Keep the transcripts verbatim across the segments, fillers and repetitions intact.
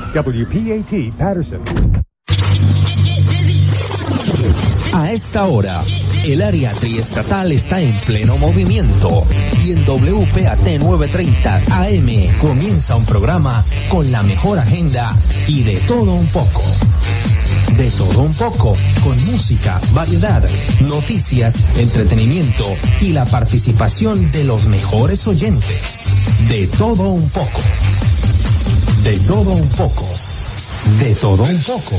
W P A T Patterson. A esta hora, el área triestatal está en pleno movimiento y en W P A T novecientos treinta A M comienza un programa con la mejor agenda y de todo un poco. De todo un poco, con música, variedad, noticias, entretenimiento y la participación de los mejores oyentes. De todo un poco. De todo un poco. De todo un poco.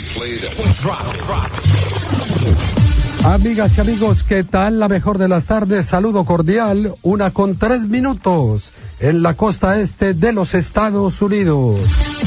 Amigas y amigos, ¿qué tal? La mejor de las tardes, saludo cordial, una con tres minutos en la costa este de los Estados Unidos.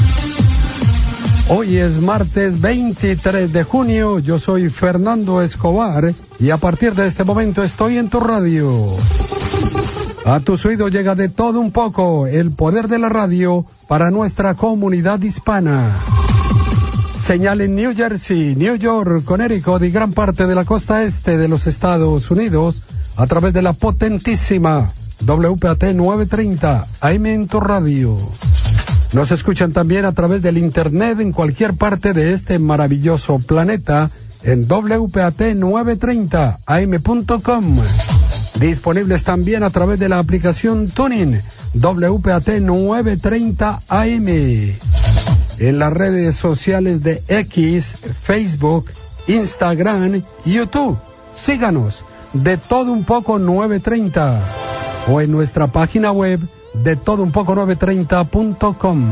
Hoy es martes veintitrés de junio, yo soy Fernando Escobar y a partir de este momento estoy en tu radio. A tus oídos llega de todo un poco el poder de la radio para nuestra comunidad hispana. Señal en New Jersey, New York, Connecticut y gran parte de la costa este de los Estados Unidos a través de la potentísima W P A T novecientos treinta A M en tu radio. Nos escuchan también a través del internet en cualquier parte de este maravilloso planeta en W P A T novecientos treinta A M punto com. Disponibles también a través de la aplicación TuneIn W P A T novecientos treinta A M. En las redes sociales de X, Facebook, Instagram, YouTube. Síganos de todo un poco novecientos treinta o en nuestra página web de todo un poco novecientos treinta punto com.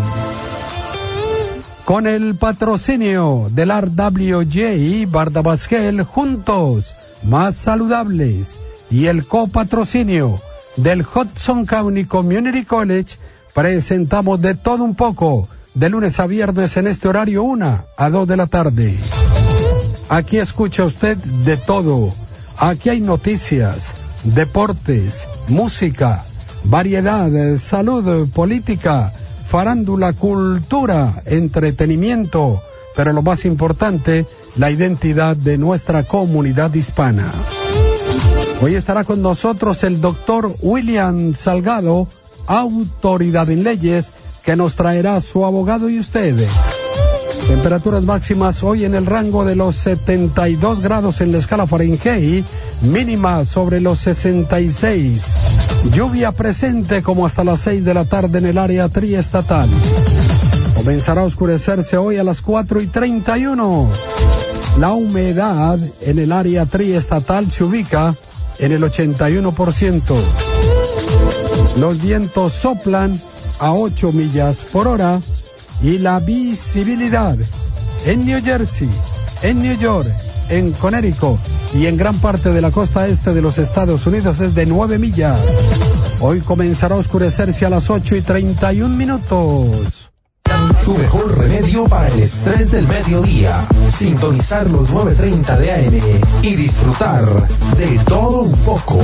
Con el patrocinio del R W J Bardabasquel, juntos, más saludables, y el copatrocinio del Hudson County Community College, presentamos de todo un poco, de lunes a viernes en este horario una a dos de la tarde. Aquí escucha usted de todo. Aquí hay noticias, deportes, música, variedad, salud, política, farándula, cultura, entretenimiento, pero lo más importante, la identidad de nuestra comunidad hispana. Hoy estará con nosotros el doctor William Salgado, autoridad en leyes, que nos traerá su abogado y usted. Temperaturas máximas hoy en el rango de los setenta y dos grados en la escala Fahrenheit, mínima sobre los sesenta y seis. Lluvia presente como hasta las seis de la tarde en el área triestatal. Comenzará a oscurecerse hoy a las cuatro y treinta y uno. La humedad en el área triestatal se ubica en el ochenta y uno por ciento. Los vientos soplan a ocho millas por hora y la visibilidad en New Jersey, en New York, en Connecticut y en gran parte de la costa este de los Estados Unidos es de nueve millas. Hoy comenzará a oscurecerse a las ocho y treinta y un minutos. Tu mejor remedio para el estrés del mediodía. Sintonizar los novecientos treinta de A M y disfrutar de todo un poco.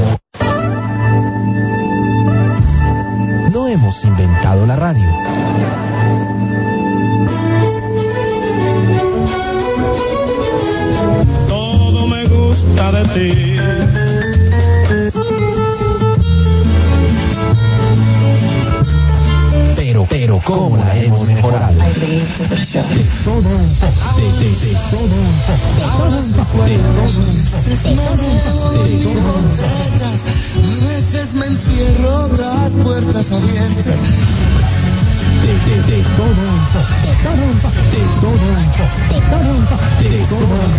No hemos inventado la radio. Todo me gusta de ti. Pero, pero, ¿cómo la hemos mejorado? De todo un poco. De, de, de todo un poco. De todo un poco. De todo un poco. A veces me encierro tras puertas abiertas. De, de, de todo un poco. De todo un poco. De todo un poco. De todo un poco. De todo un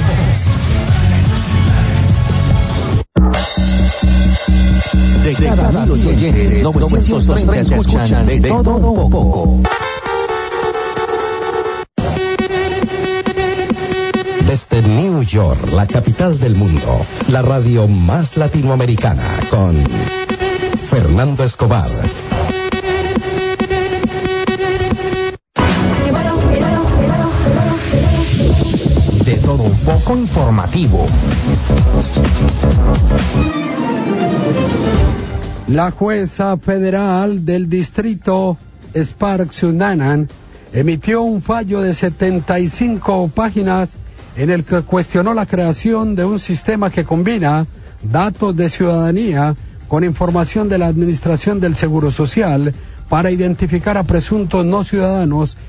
poco. De cada mil oyentes, novecientos treinta escuchan de todo un poco. Desde New York, la capital del mundo, la radio más latinoamericana, con Fernando Escobar. De todo un poco informativo. La jueza federal del distrito Sparks Unanan emitió un fallo de setenta y cinco páginas en el que cuestionó la creación de un sistema que combina datos de ciudadanía con información de la Administración del Seguro Social para identificar a presuntos no ciudadanos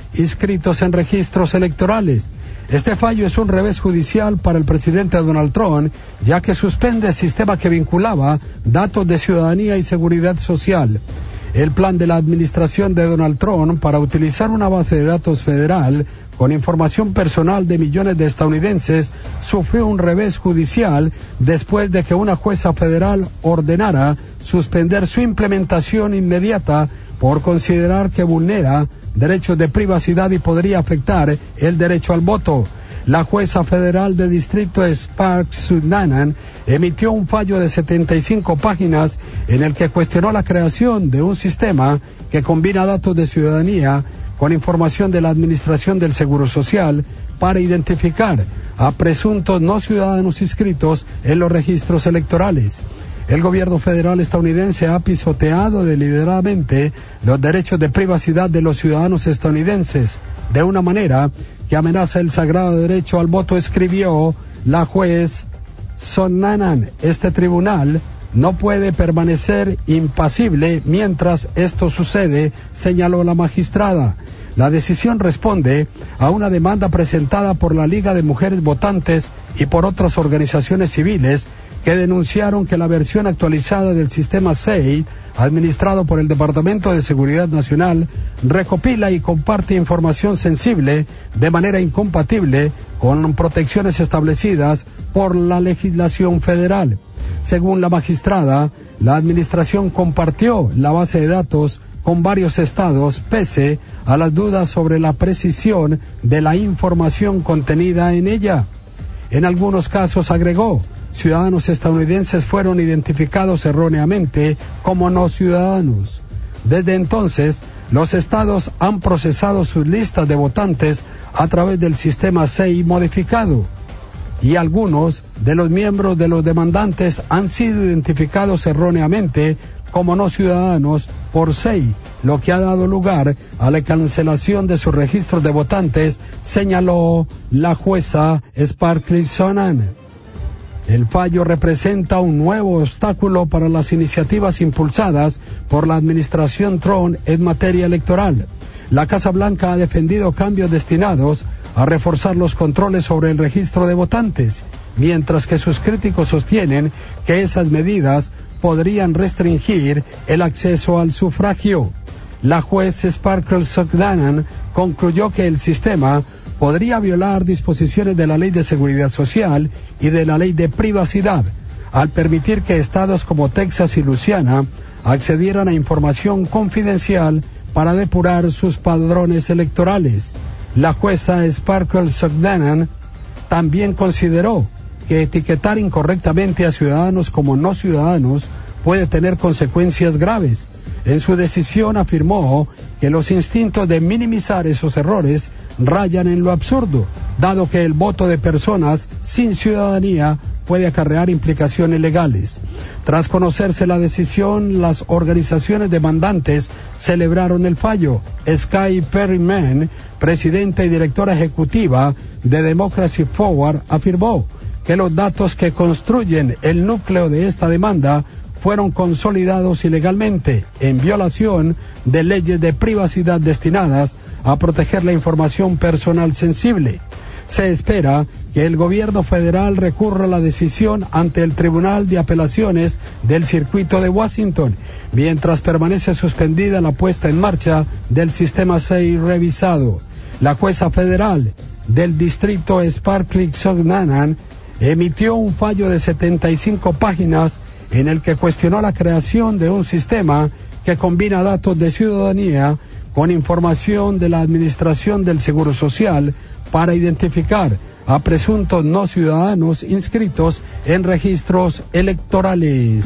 inscritos en registros electorales. Este fallo es un revés judicial para el presidente Donald Trump, ya que suspende el sistema que vinculaba datos de ciudadanía y seguridad social. El plan de la administración de Donald Trump para utilizar una base de datos federal con información personal de millones de estadounidenses sufrió un revés judicial después de que una jueza federal ordenara suspender su implementación inmediata por considerar que vulnera derechos de privacidad y podría afectar el derecho al voto. La jueza federal de distrito Sparks Sugnanan emitió un fallo de setenta y cinco páginas en el que cuestionó la creación de un sistema que combina datos de ciudadanía con información de la Administración del Seguro Social para identificar a presuntos no ciudadanos inscritos en los registros electorales. El gobierno federal estadounidense ha pisoteado deliberadamente los derechos de privacidad de los ciudadanos estadounidenses de una manera que amenaza el sagrado derecho al voto, escribió la juez Sugnanan. Este tribunal no puede permanecer impasible mientras esto sucede, señaló la magistrada. La decisión responde a una demanda presentada por la Liga de Mujeres Votantes y por otras organizaciones civiles que denunciaron que la versión actualizada del sistema S E I, administrado por el Departamento de Seguridad Nacional, recopila y comparte información sensible de manera incompatible con protecciones establecidas por la legislación federal. Según la magistrada, la administración compartió la base de datos con varios estados, pese a las dudas sobre la precisión de la información contenida en ella. En algunos casos, agregó, ciudadanos estadounidenses fueron identificados erróneamente como no ciudadanos. Desde entonces, los estados han procesado sus listas de votantes a través del sistema S E I modificado, y algunos de los miembros de los demandantes han sido identificados erróneamente como no ciudadanos por S E I, lo que ha dado lugar a la cancelación de sus registros de votantes, señaló la jueza Sparkly Sonan. El fallo representa un nuevo obstáculo para las iniciativas impulsadas por la administración Trump en materia electoral. La Casa Blanca ha defendido cambios destinados a reforzar los controles sobre el registro de votantes, mientras que sus críticos sostienen que esas medidas podrían restringir el acceso al sufragio. La juez Sparkle Sugnanan concluyó que el sistema podría violar disposiciones de la Ley de Seguridad Social y de la Ley de Privacidad, al permitir que estados como Texas y Luisiana accedieran a información confidencial para depurar sus padrones electorales. La jueza Sparkle Sugnanan también consideró que etiquetar incorrectamente a ciudadanos como no ciudadanos puede tener consecuencias graves. En su decisión afirmó que los instintos de minimizar esos errores rayan en lo absurdo, dado que el voto de personas sin ciudadanía puede acarrear implicaciones legales. Tras conocerse la decisión, las organizaciones demandantes celebraron el fallo. Sky Perryman, presidenta y directora ejecutiva de Democracy Forward, afirmó que los datos que construyen el núcleo de esta demanda fueron consolidados ilegalmente, en violación de leyes de privacidad destinadas a proteger la información personal sensible. Se espera que el gobierno federal recurra a la decisión ante el Tribunal de Apelaciones del Circuito de Washington, mientras permanece suspendida la puesta en marcha del sistema S E I revisado. La jueza federal del distrito Sparkly Sugnanan emitió un fallo de setenta y cinco páginas en el que cuestionó la creación de un sistema que combina datos de ciudadanía con información de la Administración del Seguro Social para identificar a presuntos no ciudadanos inscritos en registros electorales.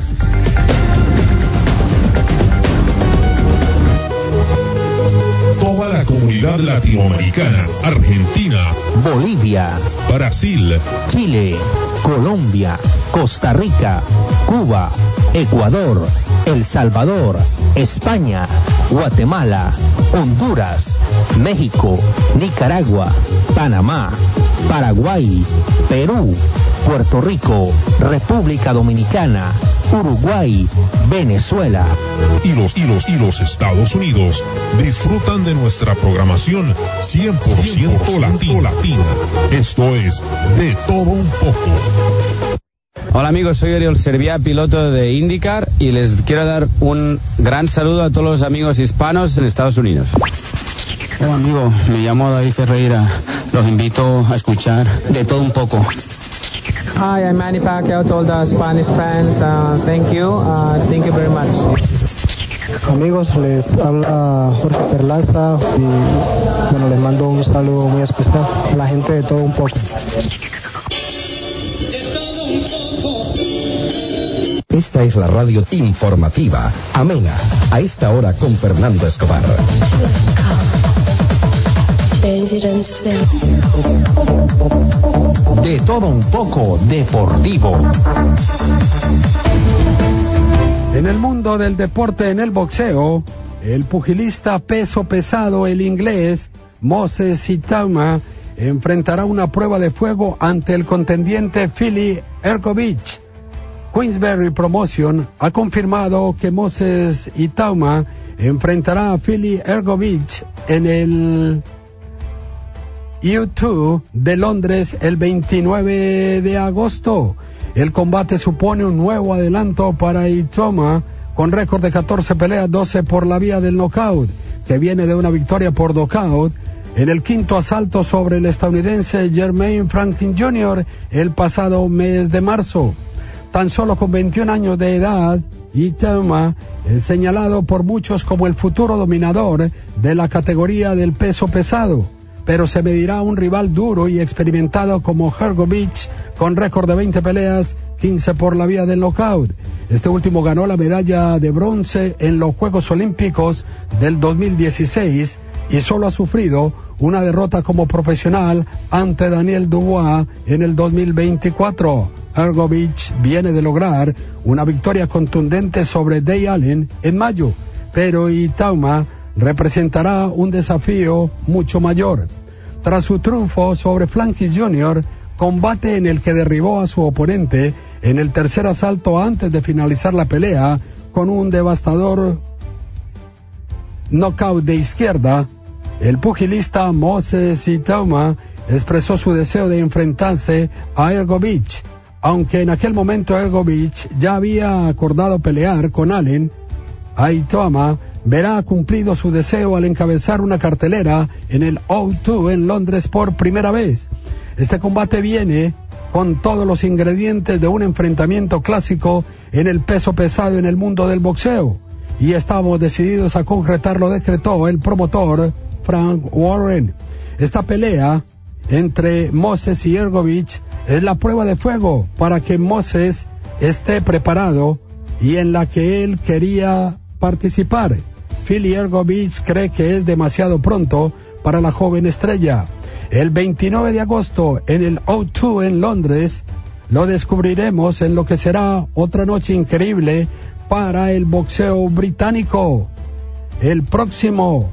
Toda la comunidad latinoamericana, Argentina, Bolivia, Brasil, Chile, Colombia, Costa Rica, Cuba, Ecuador, El Salvador, España, Guatemala, Honduras, México, Nicaragua, Panamá, Paraguay, Perú, Puerto Rico, República Dominicana, Uruguay, Venezuela. Y los, y los, y los Estados Unidos disfrutan de nuestra programación cien por ciento latina. Esto es De Todo Un Poco. Hola amigos, soy Oriol Serviá, piloto de IndyCar, y les quiero dar un gran saludo a todos los amigos hispanos en Estados Unidos. Hola amigo, me llamo David Ferreira, los invito a escuchar De Todo Un Poco. Hi, I'm Manny Pacquiao to all the Spanish fans. Uh, thank you. Uh, thank you very much. Amigos, les habla Jorge Perlaza y bueno, les mando un saludo muy especial a la gente de Todo Un Poco. Esta es la radio informativa, amena, a esta hora con Fernando Escobar. De Todo Un Poco Deportivo. En el mundo del deporte, en el boxeo, el pugilista peso pesado, el inglés Moses Itauma, enfrentará una prueba de fuego ante el contendiente Fili Ergovich. Queensberry Promotion ha confirmado que Moses Itauma enfrentará a Fili Ergovich en el U dos de Londres el veintinueve de agosto. El combate supone un nuevo adelanto para Itauma, con récord de catorce peleas, doce por la vía del knockout, que viene de una victoria por knockout en el quinto asalto sobre el estadounidense Jermaine Franklin junior el pasado mes de marzo. Tan solo con veintiún años de edad, Itauma es señalado por muchos como el futuro dominador de la categoría del peso pesado, pero se medirá a un rival duro y experimentado como Hrgović, con récord de veinte peleas, quince por la vía del knockout. Este último ganó la medalla de bronce en los Juegos Olímpicos del dos mil dieciséis y solo ha sufrido una derrota como profesional ante Daniel Dubois en el dos mil veinticuatro. Hrgović viene de lograr una victoria contundente sobre Day Allen en mayo, pero Itauma representará un desafío mucho mayor. Tras su triunfo sobre Franklin junior, combate en el que derribó a su oponente en el tercer asalto antes de finalizar la pelea con un devastador knockout de izquierda, el pugilista Moses Itauma expresó su deseo de enfrentarse a Hrgović, aunque en aquel momento Hrgović ya había acordado pelear con Allen. Itauma verá cumplido su deseo al encabezar una cartelera en el O dos en Londres por primera vez. Este combate viene con todos los ingredientes de un enfrentamiento clásico en el peso pesado en el mundo del boxeo, y estamos decididos a concretarlo, decretó el promotor Frank Warren. Esta pelea entre Moses y Hrgović es la prueba de fuego para que Moses esté preparado y en la que él quería participar. Fili Hrgović cree que es demasiado pronto para la joven estrella. El veintinueve de agosto en el O dos en Londres lo descubriremos en lo que será otra noche increíble para el boxeo británico. El próximo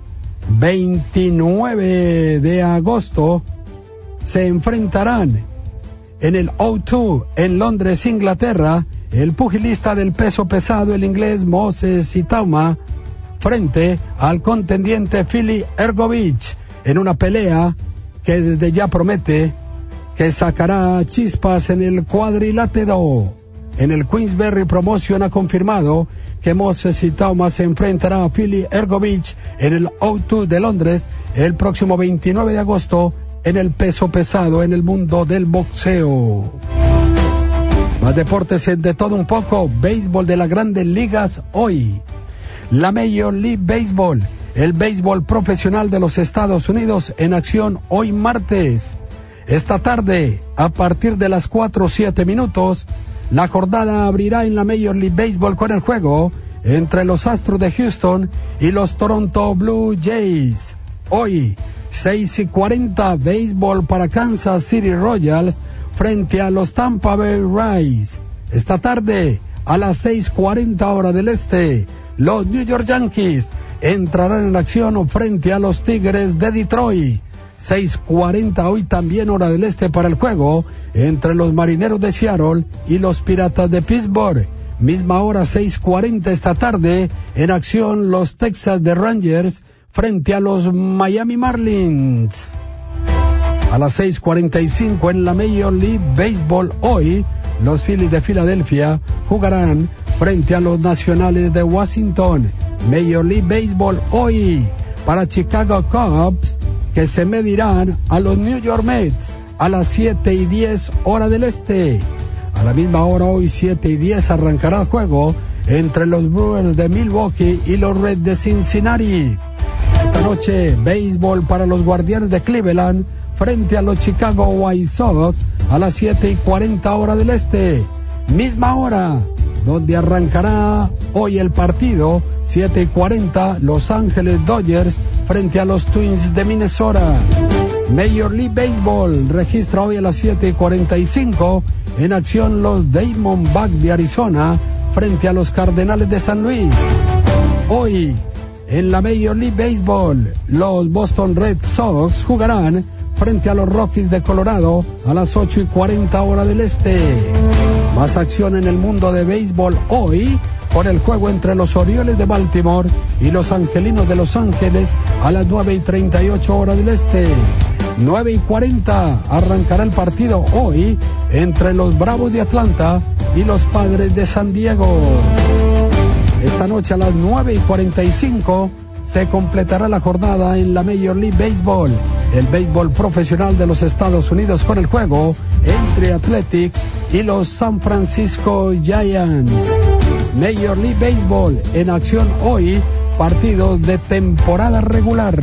veintinueve de agosto se enfrentarán en el O dos en Londres, Inglaterra, el pugilista del peso pesado, el inglés Moses Itauma, frente al contendiente Fili Hrgović, en una pelea que desde ya promete que sacará chispas en el cuadrilátero. En el Queensberry Promotion ha confirmado que Moses Itauma se enfrentará a Fili Hrgović en el O dos de Londres el próximo veintinueve de agosto en el peso pesado en el mundo del boxeo. Más deportes en De Todo Un Poco. Béisbol de las Grandes Ligas hoy. La Major League Baseball, el béisbol profesional de los Estados Unidos, en acción hoy martes. Esta tarde, a partir de las cuatro o siete minutos, la jornada abrirá en la Major League Baseball con el juego entre los Astros de Houston y los Toronto Blue Jays. Hoy, seis y cuarenta, béisbol para Kansas City Royals frente a los Tampa Bay Rays. Esta tarde, a las seis cuarenta hora del este, los New York Yankees entrarán en acción frente a los Tigres de Detroit. seis cuarenta hoy también hora del este para el juego entre los Marineros de Seattle y los Piratas de Pittsburgh. Misma hora, seis cuarenta esta tarde, en acción los Texas de Rangers frente a los Miami Marlins. A las seis cuarenta y cinco en la Major League Baseball hoy, los Phillies de Filadelfia jugarán frente a los Nacionales de Washington. Major League Baseball hoy para Chicago Cubs, que se medirán a los New York Mets a las siete y diez hora del este. A la misma hora hoy, siete y diez, arrancará el juego entre los Brewers de Milwaukee y los Reds de Cincinnati. Esta noche, béisbol para los Guardianes de Cleveland frente a los Chicago White Sox a las siete y cuarenta hora del este. Misma hora donde arrancará hoy el partido, siete y cuarenta, Los Ángeles Dodgers frente a los Twins de Minnesota. Major League Baseball registra hoy a las siete y cuarenta y cinco en acción los Diamondbacks de Arizona frente a los Cardenales de San Luis. Hoy, en la Major League Baseball, los Boston Red Sox jugarán frente a los Rockies de Colorado a las ocho y cuarenta hora del este. Más acción en el mundo de béisbol hoy, con el juego entre los Orioles de Baltimore y los Angelinos de Los Ángeles a las nueve y treinta y ocho hora del este. nueve y cuarenta arrancará el partido hoy entre los Bravos de Atlanta y los Padres de San Diego. Esta noche a las nueve y cuarenta y cinco se completará la jornada en la Major League Baseball, el béisbol profesional de los Estados Unidos, con el juego entre Athletics y los San Francisco Giants. Major League Baseball en acción hoy, partidos de temporada regular.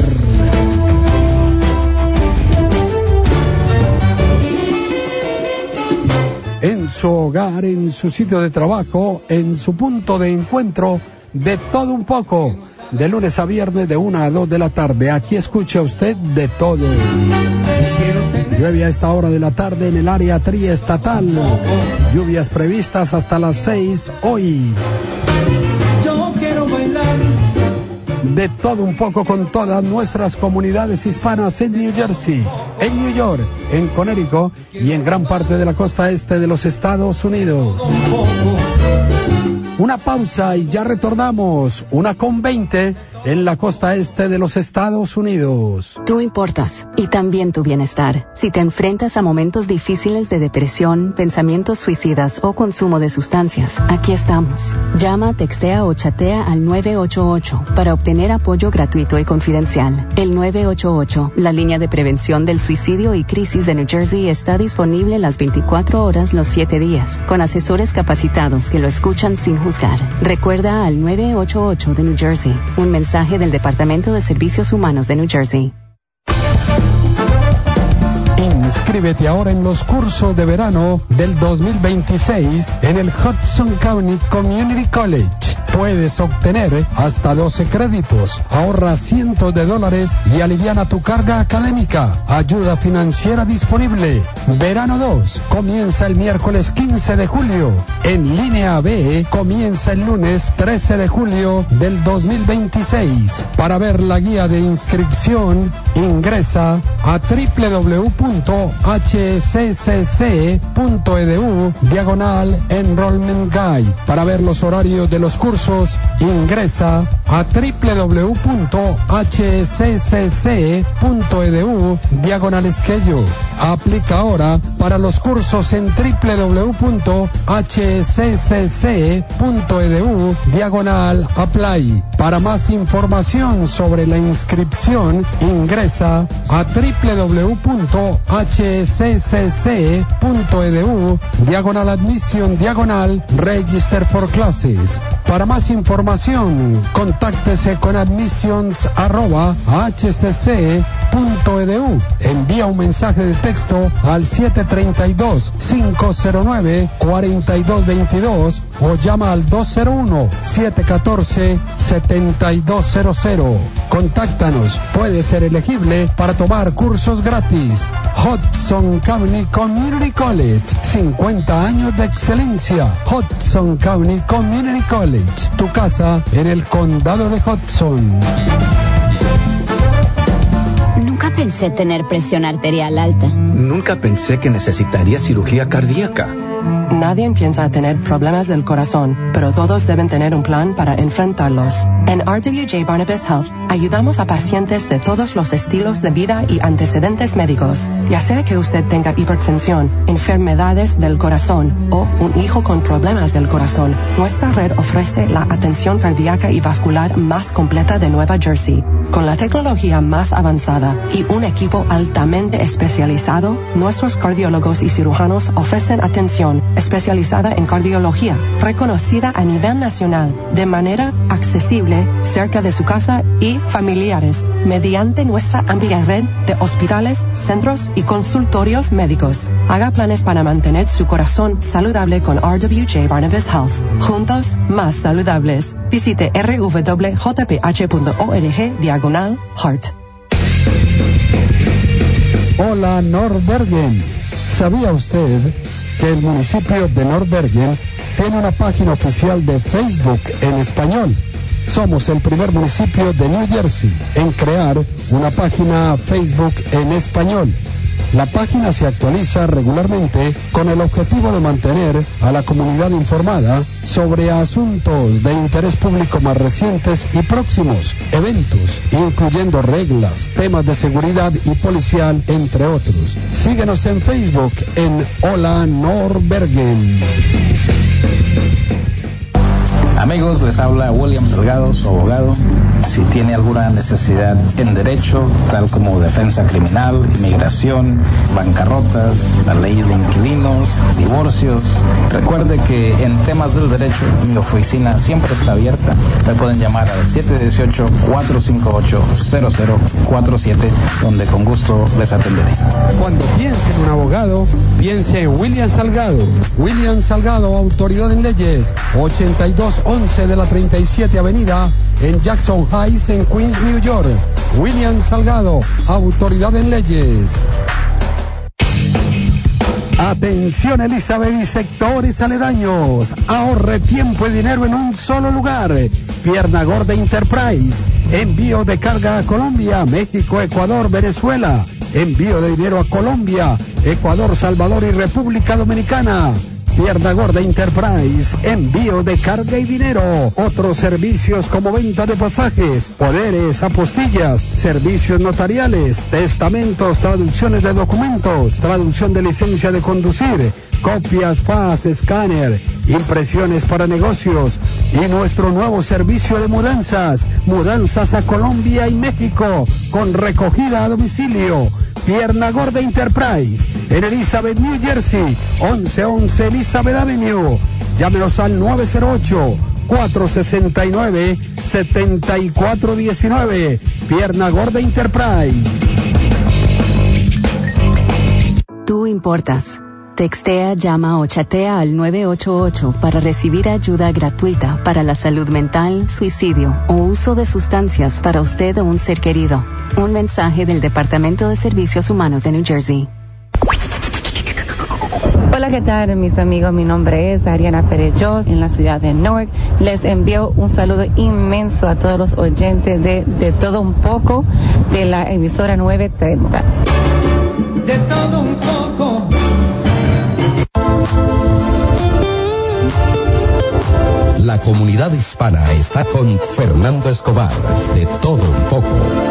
En su hogar, en su sitio de trabajo, en su punto de encuentro, de todo un poco, de lunes a viernes de una a dos de la tarde. Aquí escucha usted de todo. Llueve a esta hora de la tarde en el área triestatal. Lluvias previstas hasta las seis hoy. Yo quiero bailar. De todo un poco con todas nuestras comunidades hispanas en New Jersey, en New York, en Connecticut y en gran parte de la costa este de los Estados Unidos. Una pausa y ya retornamos, una con veinte en la costa este de los Estados Unidos. Tú importas, y también tu bienestar. Si te enfrentas a momentos difíciles de depresión, pensamientos suicidas o consumo de sustancias, aquí estamos. Llama, textea o chatea al nueve ocho ocho para obtener apoyo gratuito y confidencial. El nueve ocho ocho, la línea de prevención del suicidio y crisis de New Jersey, está disponible las veinticuatro horas los siete días, con asesores capacitados que lo escuchan sin juzgar. Recuerda al nueve ocho ocho de New Jersey, un mensaje del Departamento de Servicios Humanos de New Jersey. Inscríbete ahora en los cursos de verano del dos mil veintiséis en el Hudson County Community College. Puedes obtener hasta doce créditos, ahorra cientos de dólares y aliviana tu carga académica. Ayuda financiera disponible. Verano dos comienza el miércoles quince de julio. En línea B comienza el lunes trece de julio del dos mil veintiséis. Para ver la guía de inscripción, ingresa a doble u doble u doble u punto h c c c punto e d u diagonal Enrollment Guide. Para ver los horarios de los cursos, ingresa a doble u doble u doble u punto h c c c punto e d u diagonal Schedule. Aplica ahora para los cursos en doble u doble u doble u punto h c c c punto e d u diagonal Apply. Para más información sobre la inscripción, ingresa a doble u doble u doble u punto h c c c punto e d u diagonal Admission diagonal Register for Classes. Para más información, contáctese con admissions arroba h c c punto e d u. Envía un mensaje de texto al siete tres dos, cinco cero nueve, cuatro dos dos dos o llama al dos cero uno, siete uno cuatro, siete dos cero cero. Contáctanos, puede ser elegible para tomar cursos gratis. Hudson County Community College, cincuenta años de excelencia. Hudson County Community College, tu casa en el condado de Hudson. Nunca pensé tener presión arterial alta. Nunca pensé que necesitaría cirugía cardíaca. Nadie piensa tener problemas del corazón, pero todos deben tener un plan para enfrentarlos. En R W J Barnabas Health ayudamos a pacientes de todos los estilos de vida y antecedentes médicos, ya sea que usted tenga hipertensión, enfermedades del corazón o un hijo con problemas del corazón. Nuestra red ofrece la atención cardíaca y vascular más completa de Nueva Jersey. Con la tecnología más avanzada y un equipo altamente especializado, nuestros cardiólogos y cirujanos ofrecen atención especializada en cardiología, reconocida a nivel nacional, de manera accesible, cerca de su casa y familiares, mediante nuestra amplia red de hospitales, centros y consultorios médicos. Haga planes para mantener su corazón saludable con R W J Barnabas Health. Juntos, más saludables. Visite r w j p h punto org diagonal heart. Hola Nordbergen. ¿Sabía usted que el municipio de Nordbergen tiene una página oficial de Facebook en español? Somos el primer municipio de New Jersey en crear una página Facebook en español. La página se actualiza regularmente con el objetivo de mantener a la comunidad informada sobre asuntos de interés público más recientes y próximos, eventos, incluyendo reglas, temas de seguridad y policial, entre otros. Síguenos en Facebook en Hola Nordbergen. Amigos, les habla William Salgado, su abogado. Si tiene alguna necesidad en derecho, tal como defensa criminal, inmigración, bancarrotas, la ley de inquilinos, divorcios, recuerde que en temas del derecho mi oficina siempre está abierta. Me pueden llamar al siete uno ocho, cuatro cinco ocho, cero cero cuatro siete, donde con gusto les atenderé. Cuando piense en un abogado, piense en William Salgado. William Salgado, autoridad en leyes, ochenta y dos once de la treinta y siete Avenida en Jackson Heights, en Queens, New York. William Salgado, autoridad en leyes. Atención Elizabeth y sectores aledaños. Ahorre tiempo y dinero en un solo lugar. Pierna Gorda Enterprise. Envío de carga a Colombia, México, Ecuador, Venezuela. Envío de dinero a Colombia, Ecuador, Salvador y República Dominicana. Pierna Gorda Enterprise, envío de carga y dinero. Otros servicios como venta de pasajes, poderes, apostillas, servicios notariales, testamentos, traducciones de documentos, traducción de licencia de conducir, copias, fax, escáner, impresiones para negocios y nuestro nuevo servicio de mudanzas, mudanzas a Colombia y México con recogida a domicilio. Pierna Gorda Enterprise, en Elizabeth, New Jersey, once once Elizabeth Avenue. Llámenos al nueve cero ocho, cuatro seis nueve, siete cuatro uno nueve. Pierna Gorda Enterprise. Tú importas. Textea, llama o chatea al nueve ocho ocho para recibir ayuda gratuita para la salud mental, suicidio o uso de sustancias para usted o un ser querido. Un mensaje del Departamento de Servicios Humanos de New Jersey. Hola, ¿qué tal, mis amigos? Mi nombre es Ariana Perellos, en la ciudad de Newark. Les envío un saludo inmenso a todos los oyentes de, de Todo Un Poco, de la emisora nueve treinta. De todo un poco. La comunidad hispana está con Fernando Escobar, de Todo Un Poco.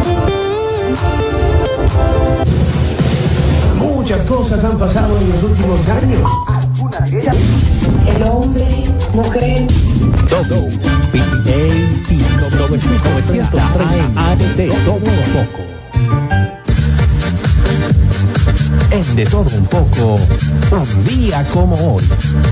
Muchas cosas han pasado en los últimos años. Algunas de ellas. El hombre, mujer. Todo. P A T novecientos treinta A M de Todo Un Poco. En De Todo Un Poco, un día como hoy.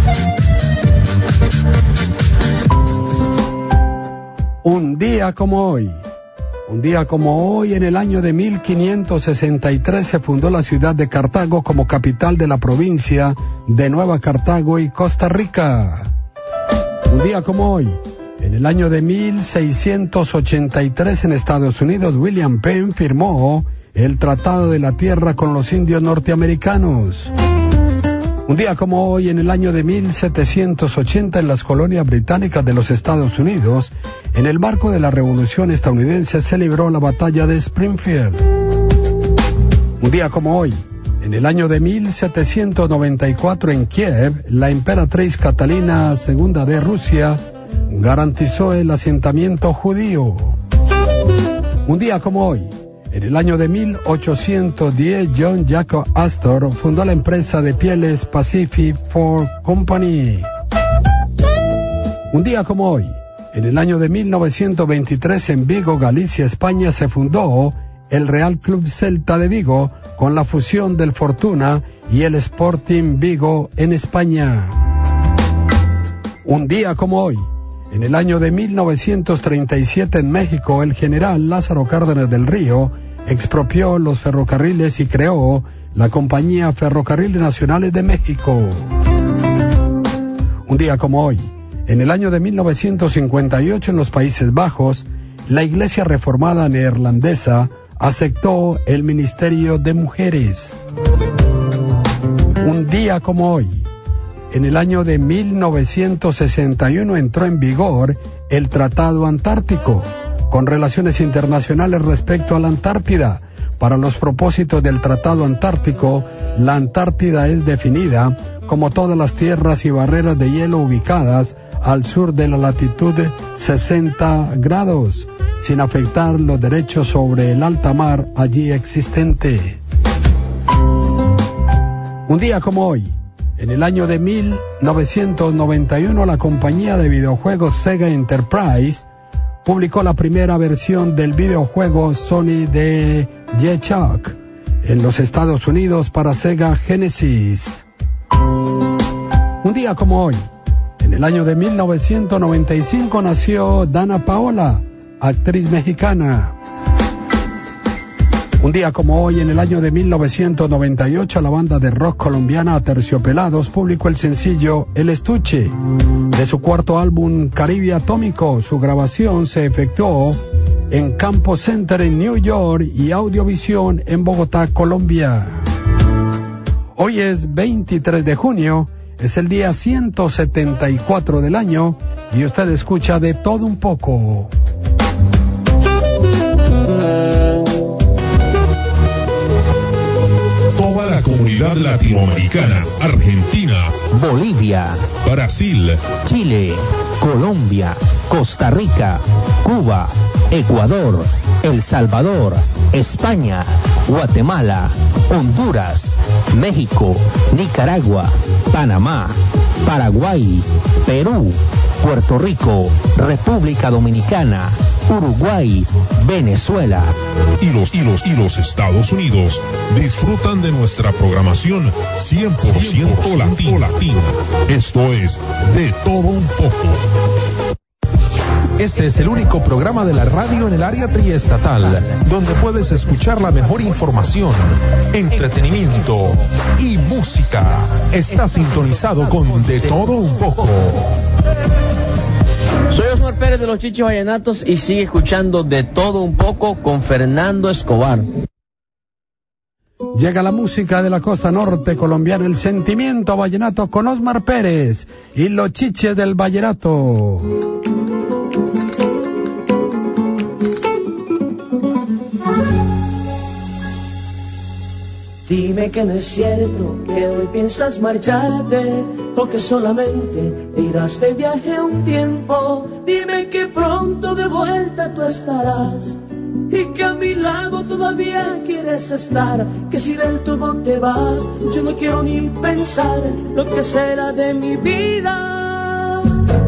Un día como hoy. Un día como hoy, en el año de mil quinientos sesenta y tres, se fundó la ciudad de Cartago como capital de la provincia de Nueva Cartago y Costa Rica. Un día como hoy, en el año de mil seiscientos ochenta y tres, en Estados Unidos, William Penn firmó el Tratado de la Tierra con los indios norteamericanos. Un día como hoy, en el año de mil setecientos ochenta, en las colonias británicas de los Estados Unidos, en el marco de la Revolución estadounidense, se libró la batalla de Springfield. Un día como hoy, En el año de mil setecientos noventa y cuatro en Kiev, la emperatriz Catalina segunda de Rusia garantizó el asentamiento judío. Un día como hoy, en el año de mil ochocientos diez, John Jacob Astor fundó la empresa de pieles Pacific Fur Company. Un día como hoy, en el año de mil novecientos veintitrés, en Vigo, Galicia, España, se fundó el Real Club Celta de Vigo con la fusión del Fortuna y el Sporting Vigo en España. Un día como hoy, en el año de mil novecientos treinta y siete, en México, el general Lázaro Cárdenas del Río expropió los ferrocarriles y creó la Compañía Ferrocarriles Nacionales de México. Un día como hoy, en el año de mil novecientos cincuenta y ocho, en los Países Bajos, la Iglesia Reformada Neerlandesa aceptó el Ministerio de Mujeres. Un día como hoy, en el año de mil novecientos sesenta y uno, entró en vigor el Tratado Antártico, con relaciones internacionales respecto a la Antártida. Para los propósitos del Tratado Antártico, la Antártida es definida como todas las tierras y barreras de hielo ubicadas al sur de la latitud sesenta grados, sin afectar los derechos sobre el alta mar allí existente. Un día como hoy, en el año de mil novecientos noventa y uno, la compañía de videojuegos Sega Enterprise publicó la primera versión del videojuego Sony de Hedgehog en los Estados Unidos para Sega Genesis. Un día como hoy, en el año de mil novecientos noventa y cinco, nació Dana Paola, actriz mexicana. Un día como hoy, en el año de mil novecientos noventa y ocho, la banda de rock colombiana Aterciopelados publicó el sencillo El Estuche de su cuarto álbum Caribe Atómico. Su grabación se efectuó en Campo Center en New York y Audiovisión en Bogotá, Colombia. Hoy es veintitrés de junio, es el día ciento setenta y cuatro del año y usted escucha De Todo Un Poco. Toda la comunidad latinoamericana, Argentina, Bolivia, Brasil, Chile, Colombia, Costa Rica, Cuba, Ecuador, El Salvador, España, Guatemala, Honduras, México, Nicaragua, Panamá, Paraguay, Perú, Puerto Rico, República Dominicana, Uruguay, Venezuela y los, y los, y los Estados Unidos disfrutan de nuestra programación cien por ciento latina. Esto es De Todo Un Poco. Este es el único programa de la radio en el área triestatal donde puedes escuchar la mejor información, entretenimiento y música. Está sintonizado con De Todo Un Poco. Soy Osmar Pérez de los Chichos Vallenatos y sigue escuchando De Todo Un Poco con Fernando Escobar. Llega la música de la costa norte colombiana, el sentimiento vallenato con Osmar Pérez y los Chiches del Vallenato. Dime que no es cierto que hoy piensas marcharte o que solamente te irás de viaje un tiempo. Dime que pronto de vuelta tú estarás y que a mi lado todavía quieres estar. Que si del todo te vas, yo no quiero ni pensar lo que será de mi vida.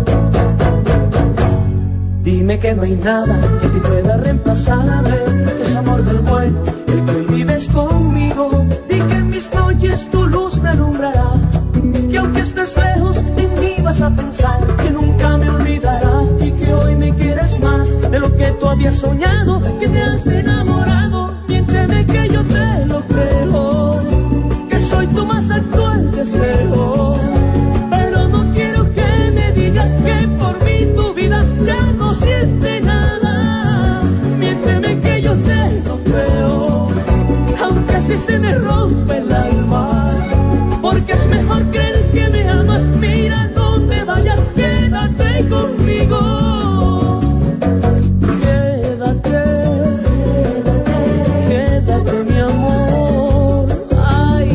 Dime que no hay nada que te pueda reemplazarme, que es amor del bueno, el que hoy vives conmigo. Di que en mis noches tu luz me alumbrará, que aunque estés lejos en mí vas a pensar, que nunca me olvidarás y que hoy me quieres más de lo que tú habías soñado, que te has enamorado. Miénteme que yo te lo creo, que soy tu más actual deseo, pero no quiero que me digas que por mí tu vida ya no siente nada. Miénteme que yo te lo creo, aunque así se me rompe el alma, porque es mejor creer que me amas. Mira, no te vayas, quédate conmigo. Quédate, quédate mi amor. Ay,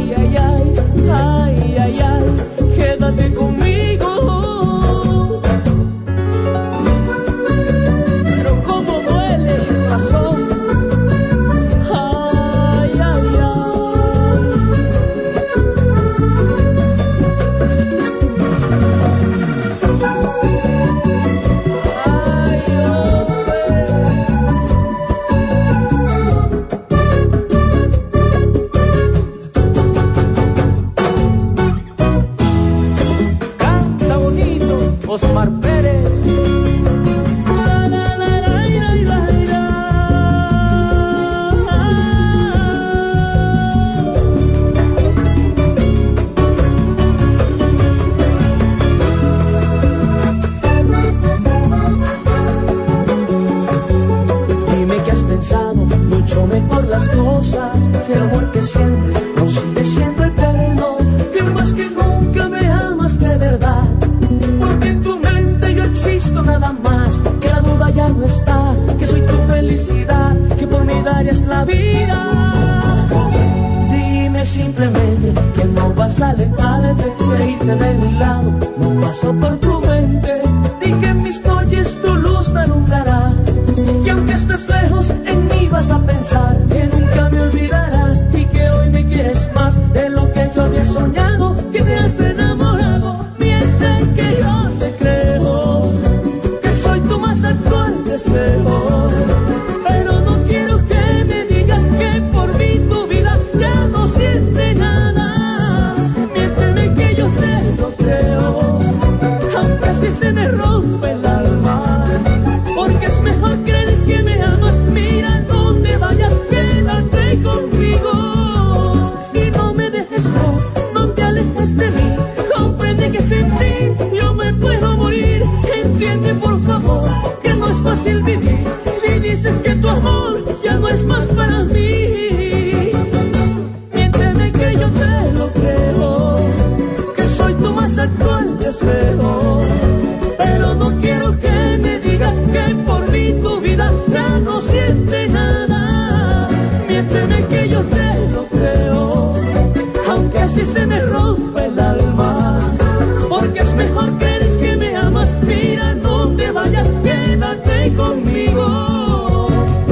simplemente que no vas a alejarte de irte de mi lado, no paso por tu mente, di que en mis noches tu luz me alumbrará, y aunque estés lejos en mí vas a pensar que nunca me olvidarás y que hoy me quieres más de lo que yo había soñado, que te has enamorado, miente que yo te creo, que soy tu más actual deseo, pero no quiero que me digas que por mí tu vida ya no siente nada, miénteme que yo te lo creo, aunque así se me rompe el alma, porque es mejor creer que me amas, mira donde vayas, quédate conmigo, y no me dejes, no, no te alejes de mí, comprende que sin ti yo me puedo morir, entiende por favor que no es fácil vivir, si dices que tu amor ya no es más para mí, miénteme que yo te lo creo, que soy tu más actual deseo, pero no quiero que me digas que por mí tu vida ya no siente nada, miénteme que yo te lo creo, aunque así se me rompe el alma, porque es mejor creer que me amas, mira donde vayas, quédate conmigo,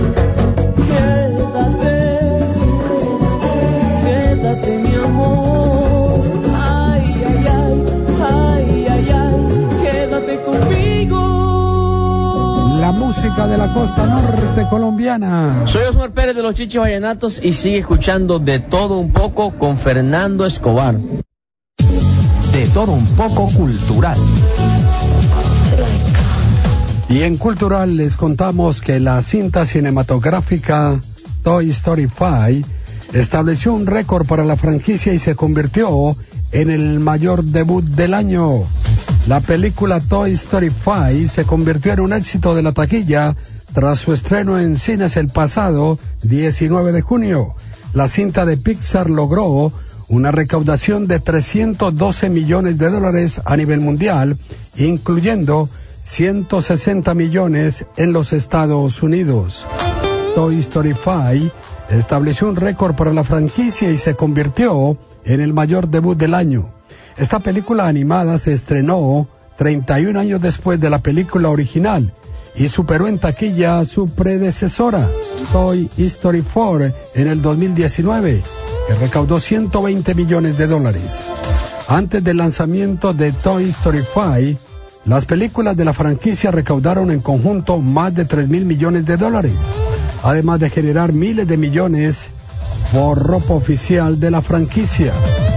quédate, quédate mi amor, ay, ay, ay, ay, ay, ay, quédate conmigo. La música de la costa norte colombiana. Soy Osmar Pérez de los Chichis Vallenatos y sigue escuchando De Todo Un Poco con Fernando Escobar. De Todo Un Poco Cultural. Y en Cultural les contamos que la cinta cinematográfica Toy Story cinco estableció un récord para la franquicia y se convirtió en el mayor debut del año. La película Toy Story cinco se convirtió en un éxito de la taquilla tras su estreno en cines el pasado diecinueve de junio. La cinta de Pixar logró una recaudación de trescientos doce millones de dólares a nivel mundial, incluyendo ciento sesenta millones en los Estados Unidos. Toy Story cinco estableció un récord para la franquicia y se convirtió en el mayor debut del año. Esta película animada se estrenó treinta y un años después de la película original y superó en taquilla a su predecesora, Toy Story cuatro, en el dos mil diecinueve, que recaudó ciento veinte millones de dólares. Antes del lanzamiento de Toy Story cinco, las películas de la franquicia recaudaron en conjunto más de tres mil millones de dólares, además de generar miles de millones por ropa oficial de la franquicia.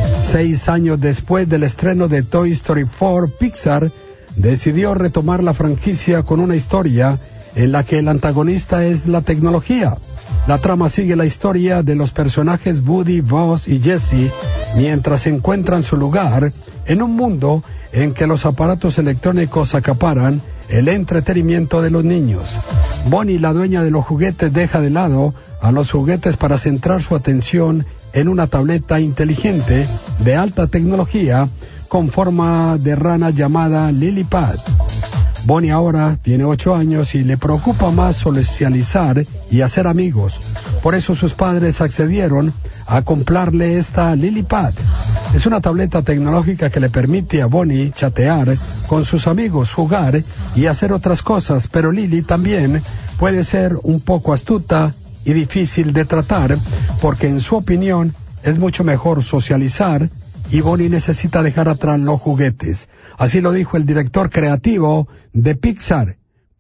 Seis años después del estreno de Toy Story cuatro, Pixar decidió retomar la franquicia con una historia en la que el antagonista es la tecnología. La trama sigue la historia de los personajes Woody, Buzz y Jessie mientras encuentran su lugar en un mundo en que los aparatos electrónicos acaparan el entretenimiento de los niños. Bonnie, la dueña de los juguetes, deja de lado a los juguetes para centrar su atención en una tableta inteligente de alta tecnología con forma de rana llamada Lilipad. Bonnie ahora tiene ocho años y le preocupa más socializar y hacer amigos. Por eso sus padres accedieron a comprarle esta Lilipad. Es una tableta tecnológica que le permite a Bonnie chatear con sus amigos, jugar y hacer otras cosas, pero Lily también puede ser un poco astuta y difícil de tratar, porque en su opinión es mucho mejor socializar y Bonnie necesita dejar atrás los juguetes. Así lo dijo el director creativo de Pixar,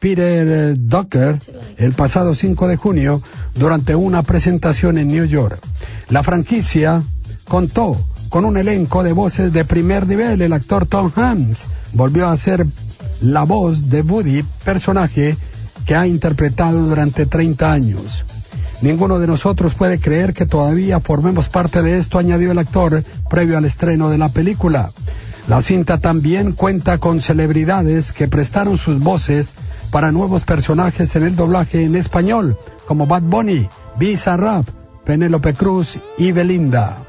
Peter Drucker, el pasado cinco de junio durante una presentación en New York. La franquicia contó con un elenco de voces de primer nivel. El actor Tom Hanks volvió a ser la voz de Woody, personaje que ha interpretado durante treinta años. Ninguno de nosotros puede creer que todavía formemos parte de esto, añadió el actor previo al estreno de la película. La cinta también cuenta con celebridades que prestaron sus voces para nuevos personajes en el doblaje en español, como Bad Bunny, Bizarrap, Penélope Cruz y Belinda.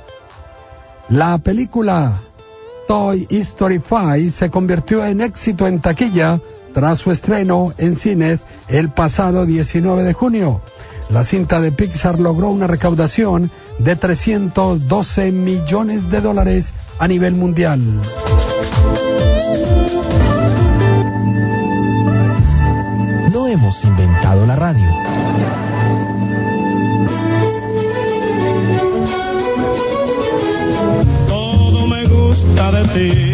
La película Toy Story cinco se convirtió en éxito en taquilla tras su estreno en cines el pasado diecinueve de junio. La cinta de Pixar logró una recaudación de trescientos doce millones de dólares a nivel mundial. No hemos inventado la radio. Todo me gusta de ti.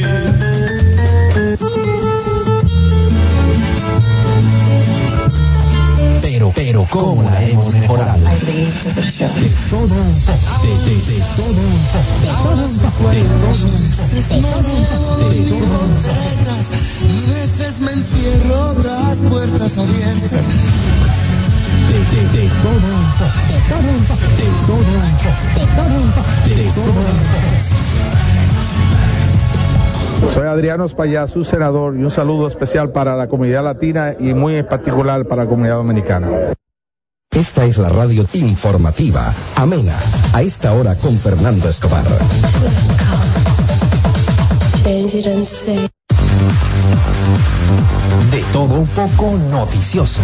Pero, pero, ¿cómo la hemos mejorado? De todo un poco. De, de, de todo un poco. De todo un poco. De todo un poco. A veces me encierro tras puertas abiertas. De, de, de todo un poco. De todo un poco. De todo un poco. De todo un poco. De todo un poco. Soy Adriano Espaillazú, senador, y un saludo especial para la comunidad latina y muy en particular para la comunidad dominicana. Esta es la radio informativa, amena, a esta hora con Fernando Escobar. De todo un poco noticioso.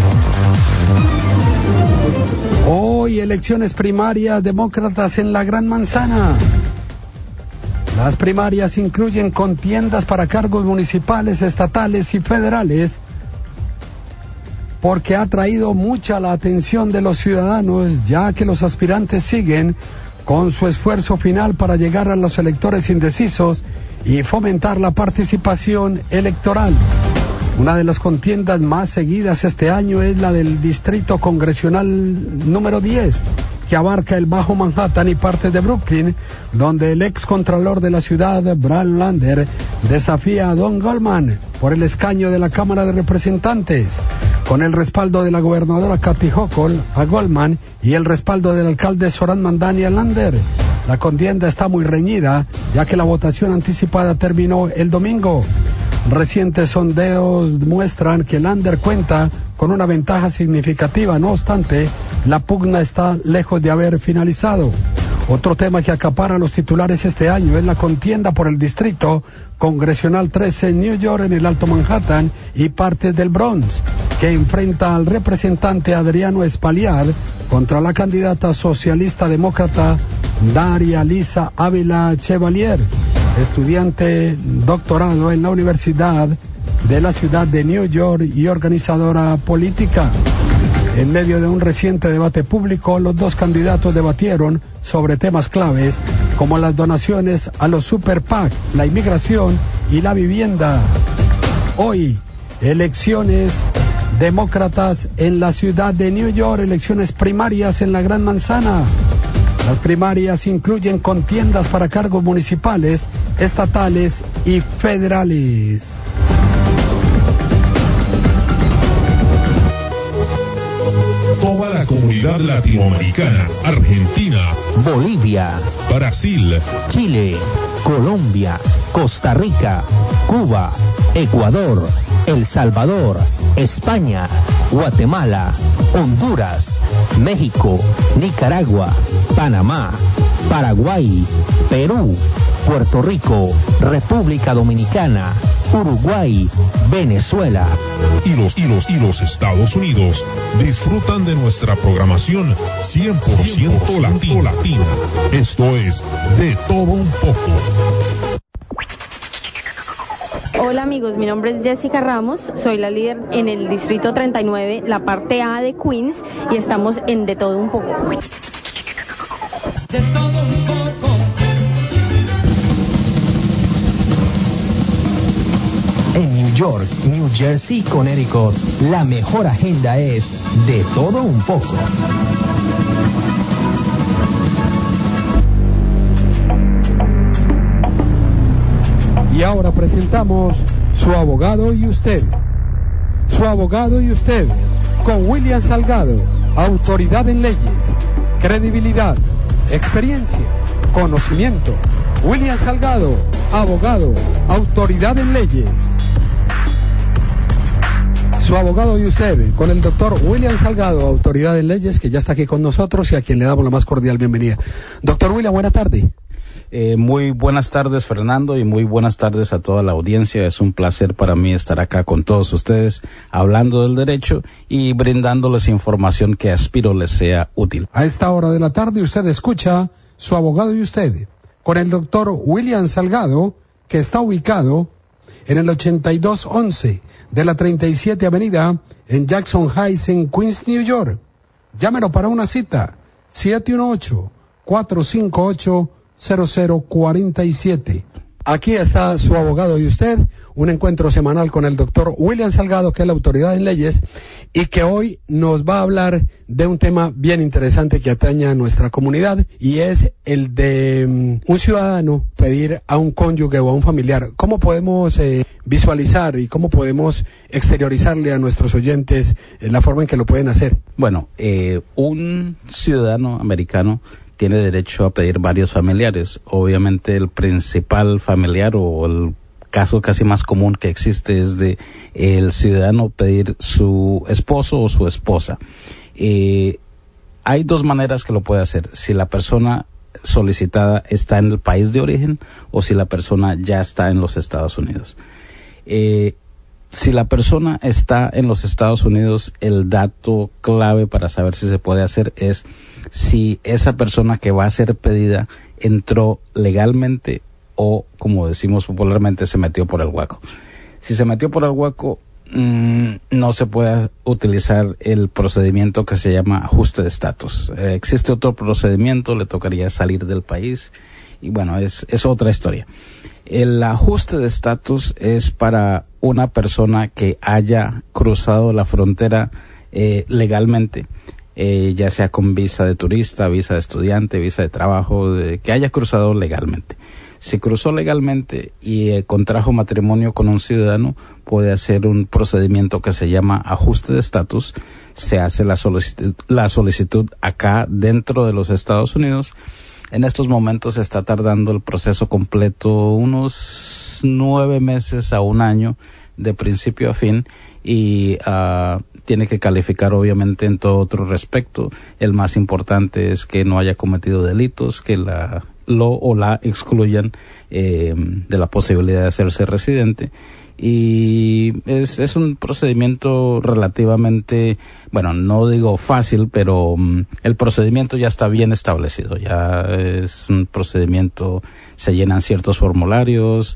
Hoy elecciones primarias demócratas en la Gran Manzana. Las primarias incluyen contiendas para cargos municipales, estatales y federales, porque ha traído mucha la atención de los ciudadanos, ya que los aspirantes siguen con su esfuerzo final para llegar a los electores indecisos y fomentar la participación electoral. Una de las contiendas más seguidas este año es la del Distrito Congresional número diez, que abarca el Bajo Manhattan y parte de Brooklyn, donde el ex contralor de la ciudad, Brad Lander, desafía a Don Goldman por el escaño de la Cámara de Representantes. Con el respaldo de la gobernadora Kathy Hochul a Goldman y el respaldo del alcalde Zoran Mandani a Lander. La contienda está muy reñida, ya que la votación anticipada terminó el domingo. Recientes sondeos muestran que Lander cuenta con una ventaja significativa, no obstante, la pugna está lejos de haber finalizado. Otro tema que acapara los titulares este año es la contienda por el Distrito Congresional trece en New York, en el Alto Manhattan y partes del Bronx, que enfrenta al representante Adriano Espaillat contra la candidata socialista demócrata Daria Lisa Ávila Chevalier, estudiante doctorado en la Universidad de la ciudad de New York y organizadora política. En medio de un reciente debate público, los dos candidatos debatieron sobre temas claves como las donaciones a los Super PAC, la inmigración y la vivienda. Hoy, elecciones demócratas en la ciudad de New York, elecciones primarias en la Gran Manzana. Las primarias incluyen contiendas para cargos municipales, estatales y federales. Toda la comunidad latinoamericana, Argentina, Bolivia, Brasil, Chile, Colombia, Costa Rica, Cuba, Ecuador, El Salvador, España, Guatemala, Honduras, México, Nicaragua, Panamá, Paraguay, Perú, Puerto Rico, República Dominicana, Uruguay, Venezuela y los, y los, y los Estados Unidos disfrutan de nuestra programación cien por ciento latina. latina. Esto es De Todo Un Poco. Hola amigos, mi nombre es Jessica Ramos, soy la líder en el Distrito treinta y nueve, la parte A de Queens, y estamos en De Todo Un Poco. De todo un poco. En New York, New Jersey y Connecticut, la mejor agenda es De Todo Un Poco. Y ahora presentamos Su Abogado y Usted. Su Abogado y Usted, con William Salgado, autoridad en leyes, credibilidad, experiencia, conocimiento. William Salgado, abogado, autoridad en leyes. Su Abogado y Usted, con el doctor William Salgado, autoridad en leyes, que ya está aquí con nosotros y a quien le damos la más cordial bienvenida. Doctor William, buena tarde. Eh, muy buenas tardes, Fernando, y muy buenas tardes a toda la audiencia. Es un placer para mí estar acá con todos ustedes, hablando del derecho y brindándoles información que aspiro les sea útil. A esta hora de la tarde usted escucha Su Abogado y Usted, con el doctor William Salgado, que está ubicado en el ochenta y dos once de la treinta y siete Avenida en Jackson Heights, en Queens, New York. Llámelo para una cita, siete uno ocho, cuatro cinco ocho, cero cero cuatro siete. Aquí está Su Abogado y Usted, un encuentro semanal con el doctor William Salgado, que es la autoridad en leyes, y que hoy nos va a hablar de un tema bien interesante que atañe a nuestra comunidad, y es el de um, un ciudadano pedir a un cónyuge o a un familiar. ¿Cómo podemos eh, visualizar y cómo podemos exteriorizarle a nuestros oyentes eh, la forma en que lo pueden hacer? Bueno, eh, un ciudadano americano tiene derecho a pedir varios familiares. Obviamente el principal familiar o el caso casi más común que existe es de el ciudadano pedir su esposo o su esposa. Eh, hay dos maneras que lo puede hacer: si la persona solicitada está en el país de origen o si la persona ya está en los Estados Unidos. Eh, si la persona está en los Estados Unidos, el dato clave para saber si se puede hacer es si esa persona que va a ser pedida entró legalmente o, como decimos popularmente, se metió por el hueco. Si se metió por el hueco, mmm, no se puede utilizar el procedimiento que se llama ajuste de estatus. Eh, existe otro procedimiento, le tocaría salir del país y bueno, es, es otra historia. El ajuste de estatus es para una persona que haya cruzado la frontera eh, legalmente, eh, ya sea con visa de turista, visa de estudiante, visa de trabajo, de, que haya cruzado legalmente. Si cruzó legalmente y eh, contrajo matrimonio con un ciudadano, puede hacer un procedimiento que se llama ajuste de estatus. Se hace la solicitud, la solicitud acá dentro de los Estados Unidos. En estos momentos se está tardando el proceso completo unos nueve meses a un año de principio a fin y uh, tiene que calificar obviamente en todo otro respecto. El más importante es que no haya cometido delitos, que la lo o la excluyan eh, de la posibilidad de hacerse residente. Y es, es un procedimiento relativamente, bueno, no digo fácil, pero um, el procedimiento ya está bien establecido. Ya es un procedimiento, se llenan ciertos formularios,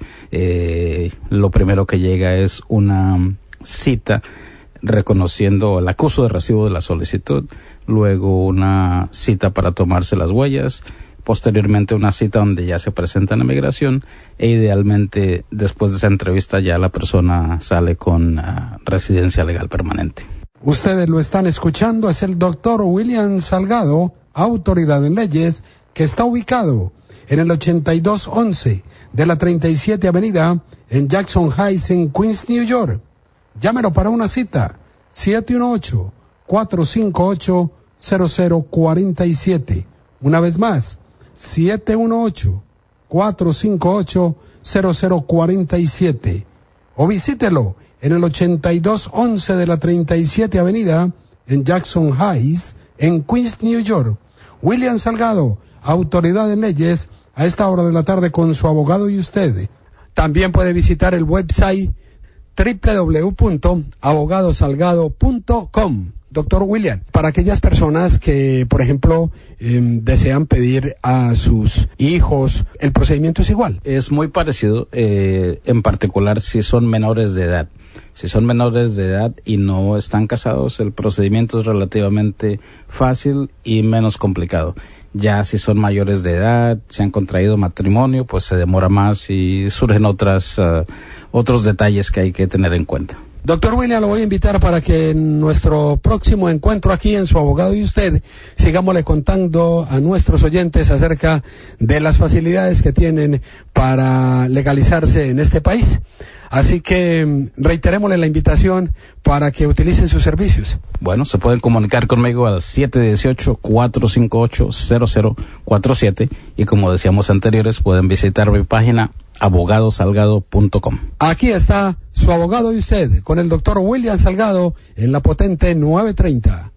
eh, lo primero que llega es una cita reconociendo el acuso de recibo de la solicitud, luego una cita para tomarse las huellas, posteriormente una cita donde ya se presenta en la migración e idealmente después de esa entrevista ya la persona sale con uh, residencia legal permanente. Ustedes lo están escuchando, es el doctor William Salgado, autoridad en leyes, que está ubicado en el ochenta y dos once de la treinta y siete Avenida en Jackson Heights, en Queens, New York. Llámelo para una cita, siete uno ocho, cuatro cinco ocho, cero cero cuatro siete. Una vez más, siete uno ocho, cuatro cinco ocho, cero cero cuatro siete. O visítelo en el ochenta y dos once de la treinta y siete Avenida en Jackson Heights, en Queens, New York. William Salgado, autoridad en leyes, a esta hora de la tarde con Su Abogado y Usted. También puede visitar el website doble u doble u doble u punto abogado salgado punto com. Doctor William, para aquellas personas que, por ejemplo, eh, desean pedir a sus hijos, ¿el procedimiento es igual? Es muy parecido, eh, en particular si son menores de edad. Si son menores de edad y no están casados, el procedimiento es relativamente fácil y menos complicado. Ya si son mayores de edad, si han contraído matrimonio, pues se demora más y surgen otras, uh, otros detalles que hay que tener en cuenta. Doctor William, lo voy a invitar para que en nuestro próximo encuentro aquí en Su Abogado y Usted sigámosle contando a nuestros oyentes acerca de las facilidades que tienen para legalizarse en este país. Así que reiterémosle la invitación para que utilicen sus servicios. Bueno, se pueden comunicar conmigo al siete uno ocho, cuatro cinco ocho, cero cero cuatro siete y como decíamos anteriores, pueden visitar mi página abogado salgado punto com. Aquí está Su Abogado y Usted con el doctor William Salgado en la potente nueve treinta.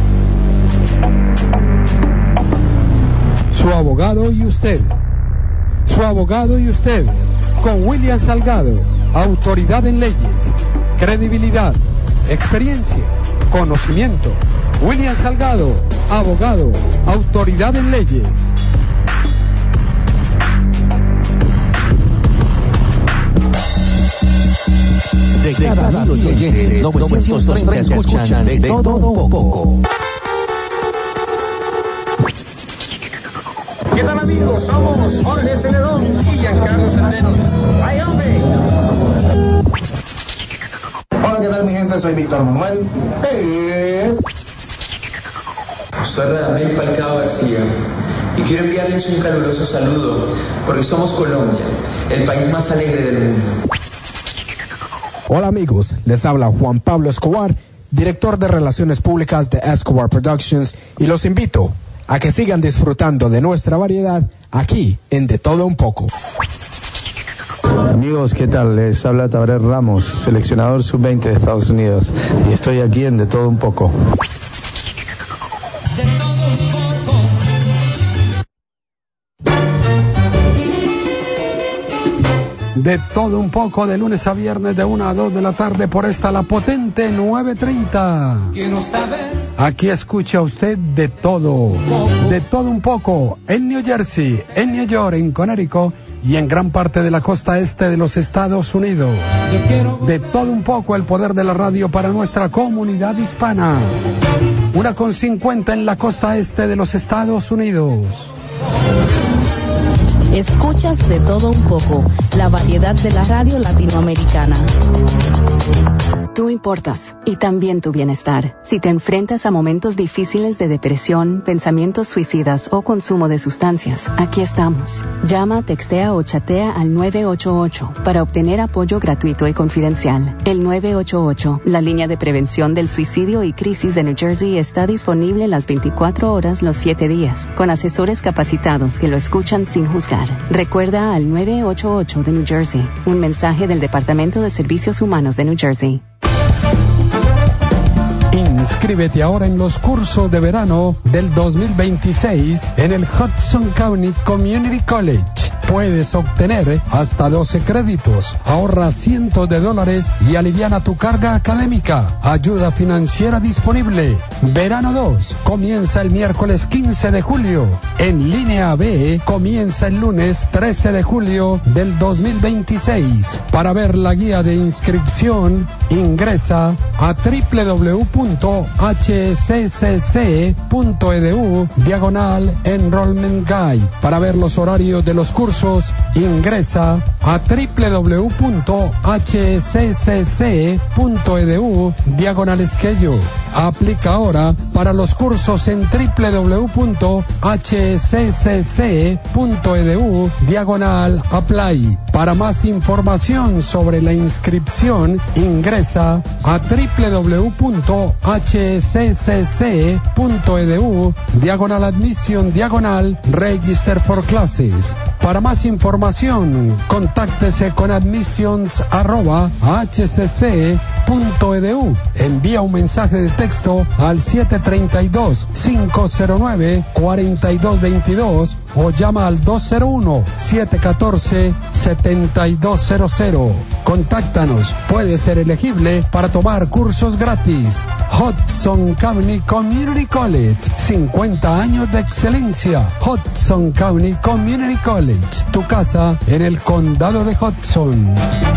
Su Abogado y Usted. Su Abogado y Usted con William Salgado, autoridad en leyes, credibilidad, experiencia, conocimiento. William Salgado, abogado, autoridad en leyes. Cada mil oyentes, novecientos treinta escuchan de todo un poco. ¿Qué tal, amigos? Somos Jorge Celedón y Giancarlo Sendero. ¡Ay, hombre! Hola, ¿qué tal, mi gente? Soy Víctor Manuel. Eh... Soy Radamel Falcao García y quiero enviarles un caluroso saludo porque somos Colombia, el país más alegre del mundo. Hola amigos, les habla Juan Pablo Escobar, director de Relaciones Públicas de Escobar Productions, y los invito a que sigan disfrutando de nuestra variedad aquí en De Todo Un Poco. Amigos, ¿qué tal? Les habla Tabaré Ramos, seleccionador sub veinte de Estados Unidos, y estoy aquí en De Todo Un Poco. De Todo Un Poco, de lunes a viernes de una a dos de la tarde por esta la potente nueve treinta. Aquí escucha usted de todo, de todo un poco, en New Jersey, en New York, en Connecticut y en gran parte de la costa este de los Estados Unidos. De todo un poco, el poder de la radio para nuestra comunidad hispana. Una con cincuenta en la costa este de los Estados Unidos. Escuchas De Todo Un Poco, la variedad de la radio latinoamericana. Tú importas, y también tu bienestar. Si te enfrentas a momentos difíciles de depresión, pensamientos suicidas o consumo de sustancias, aquí estamos. Llama, textea o chatea al nueve ocho ocho para obtener apoyo gratuito y confidencial. El nueve ocho ocho, la línea de prevención del suicidio y crisis de New Jersey, está disponible las veinticuatro horas los siete días, con asesores capacitados que lo escuchan sin juzgar. Recuerda al nueve ocho ocho de New Jersey, un mensaje del Departamento de Servicios Humanos de New Jersey. Inscríbete ahora en los cursos de verano del dos mil veintiséis en el Hudson County Community College. Puedes obtener hasta doce créditos, ahorra cientos de dólares y aliviana tu carga académica. Ayuda financiera disponible. Verano dos comienza el miércoles quince de julio. En línea B comienza el lunes trece de julio del dos mil veintiséis. Para ver la guía de inscripción, ingresa a doble u doble u doble u punto h c c c punto e d u diagonal Enrollment Guide. Para ver los horarios de los cursos, ingresa a doble u doble u doble u punto h c c c punto e d u diagonal Schedule. Aplica ahora para los cursos en doble u doble u doble u punto h c c c punto e d u diagonal Apply. Para más información sobre la inscripción, ingresa a doble u doble u doble u punto h c c c punto e d u diagonal Admission diagonal Register for Classes. Para más información, contáctese con admissions arroba h c c punto e d u. Envía un mensaje de texto al siete tres dos, cinco cero nueve, cuatro dos dos dos o llama al dos cero uno, siete uno cuatro, siete dos cero cero. Contáctanos, puede ser elegible para tomar cursos gratis. Hudson County Community College, cincuenta años de excelencia. Hudson County Community College, tu casa en el condado de Hudson.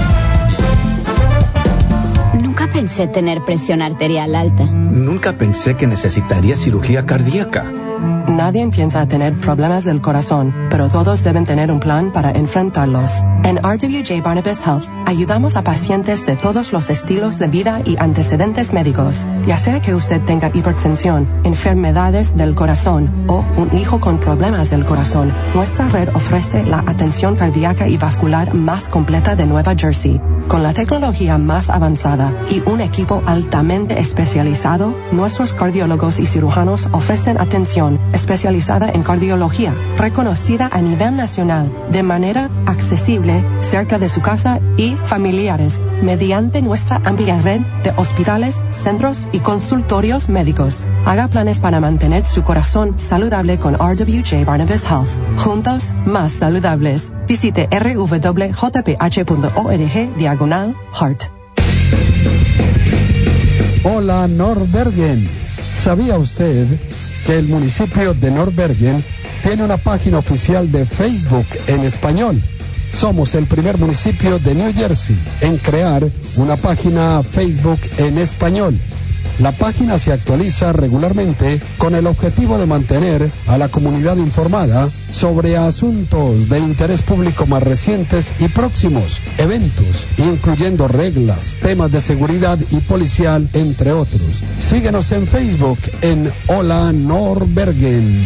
Nunca pensé tener presión arterial alta. Nunca pensé que necesitaría cirugía cardíaca. Nadie piensa tener problemas del corazón, pero todos deben tener un plan para enfrentarlos. En R W J Barnabas Health ayudamos a pacientes de todos los estilos de vida y antecedentes médicos. Ya sea que usted tenga hipertensión, enfermedades del corazón o un hijo con problemas del corazón, nuestra red ofrece la atención cardíaca y vascular más completa de Nueva Jersey. Con la tecnología más avanzada y un equipo altamente especializado, nuestros cardiólogos y cirujanos ofrecen atención especializada en cardiología, reconocida a nivel nacional, de manera accesible, cerca de su casa y familiares, mediante nuestra amplia red de hospitales, centros y consultorios médicos. Haga planes para mantener su corazón saludable con R W J Barnabas Health. Juntos, más saludables. Visite r w w punto j p h punto org diagonal heart. Hola Nordbergen. ¿Sabía usted que el municipio de Nordbergen tiene una página oficial de Facebook en español? Somos el primer municipio de New Jersey en crear una página Facebook en español. La página se actualiza regularmente con el objetivo de mantener a la comunidad informada sobre asuntos de interés público más recientes y próximos, eventos, incluyendo reglas, temas de seguridad y policial, entre otros. Síguenos en Facebook en Hola Norbergen.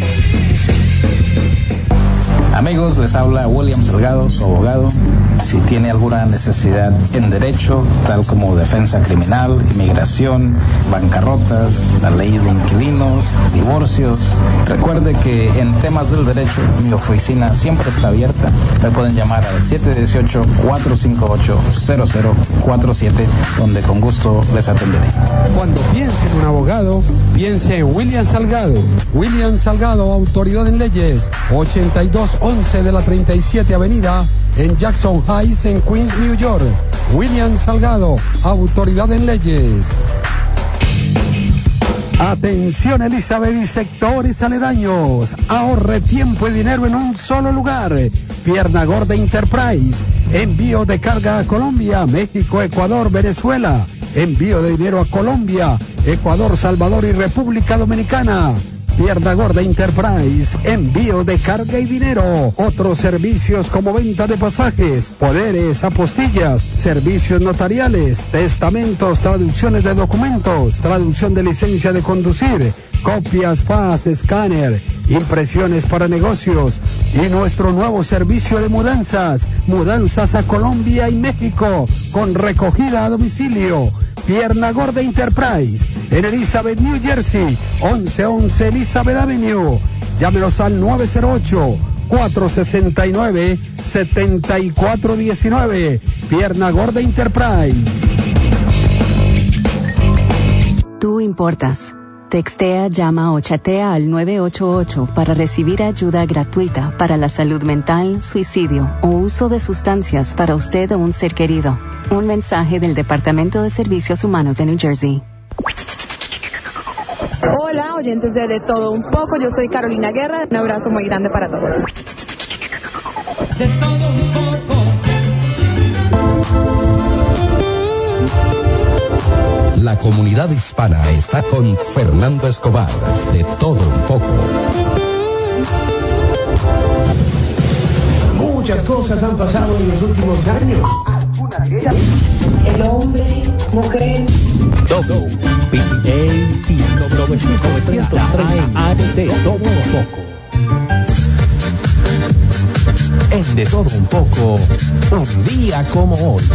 Amigos, les habla William Salgado, su abogado. Si tiene alguna necesidad en derecho, tal como defensa criminal, inmigración, bancarrotas, la ley de inquilinos, divorcios, recuerde que en temas del derecho mi oficina siempre está abierta. Me pueden llamar al siete uno ocho, cuatro cinco ocho, cero cero cuatro siete, donde con gusto les atenderé. Cuando piense en un abogado, piense en William Salgado. William Salgado, autoridad en leyes, ochenta y dos once de la treinta y siete Avenida en Jackson Heights, en Queens, New York. William Salgado, autoridad en leyes. Atención, Elizabeth y sectores aledaños. Ahorre tiempo y dinero en un solo lugar. Pierna Gorda Enterprise. Envío de carga a Colombia, México, Ecuador, Venezuela. Envío de dinero a Colombia, Ecuador, Salvador y República Dominicana. Pierna Gorda Enterprise, envío de carga y dinero. Otros servicios como venta de pasajes, poderes, apostillas, servicios notariales, testamentos, traducciones de documentos, traducción de licencia de conducir, copias, fax, escáner, impresiones para negocios y nuestro nuevo servicio de mudanzas, mudanzas a Colombia y México con recogida a domicilio. Pierna Gorda Enterprise en Elizabeth, New Jersey, once once Elizabeth Avenue. Llámenos al nueve cero ocho, cuatro seis nueve, siete cuatro uno nueve. Pierna Gorda Enterprise. Tú importas. Textea, llama o chatea al nueve ocho ocho para recibir ayuda gratuita para la salud mental, suicidio o uso de sustancias para usted o un ser querido. Un mensaje del Departamento de Servicios Humanos de New Jersey. Hola, oyentes de De Todo Un Poco, yo soy Carolina Guerra. Un abrazo muy grande para todos. De todo un poco. La comunidad hispana está con Fernando Escobar, De Todo Un Poco. Muchas cosas han pasado en los últimos años. El hombre, mujer. W P A T novecientos treinta De Todo Un Poco. En De Todo Un Poco, un día como hoy.